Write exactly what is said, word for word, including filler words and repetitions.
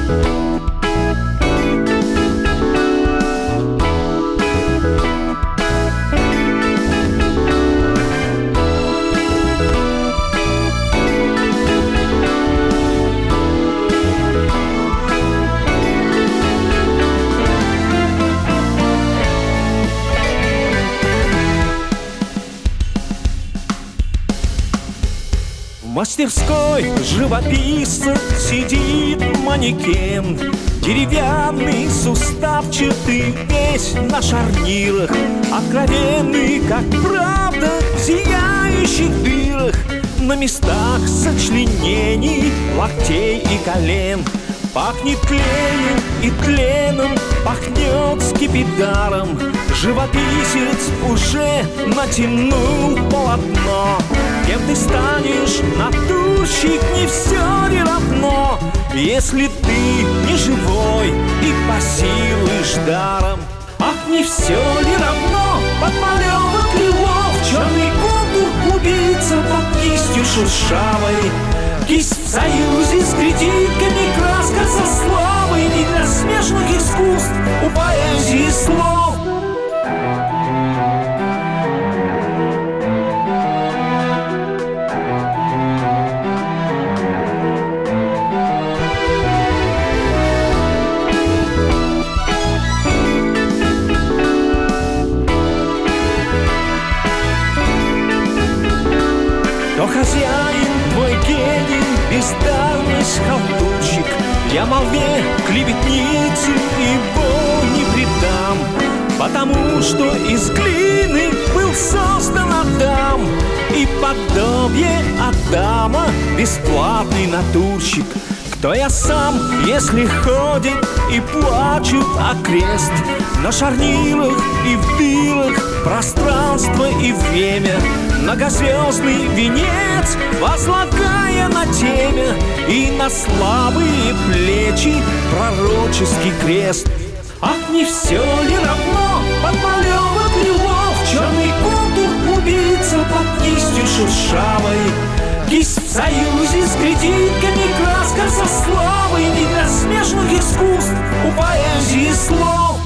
В мастерской живописца сидит манекен, деревянный, суставчатый, весь на шарнирах, откровенный, как правда, в зияющих дырах, на местах сочленений, локтей и колен. Пахнет клеем и тленом, пахнет скипидаром. Живописец уже натянул полотно. Кем ты станешь, натурщик, не все ли равно, если ты не живой и посилуешь даром? Ах, не все ли равно, подмалевок крылов, черный контур убийца под кистью шершавой. Кисть в союзе с кредитками, краска со славой, не для смешных искусств у поэзии слов. То хозяин, твой гений, бездарность, халтурщик, я молве клеветницы его не предам, потому что из глины был создан Адам, и подобие Адама бесплатный натурщик. Кто я сам, если ходит и плачет окрест, на шарнирах и в дырах пространство и время, многозвездный венец возлагая на темя, и на слабые плечи пророческий крест. Ах, не все ли равно, подмалевок крылов, черный контур убийца под кистью шершавой. Кисть в союзе с кредитками, краска со славой, не для смешных искусств у поэзии слов.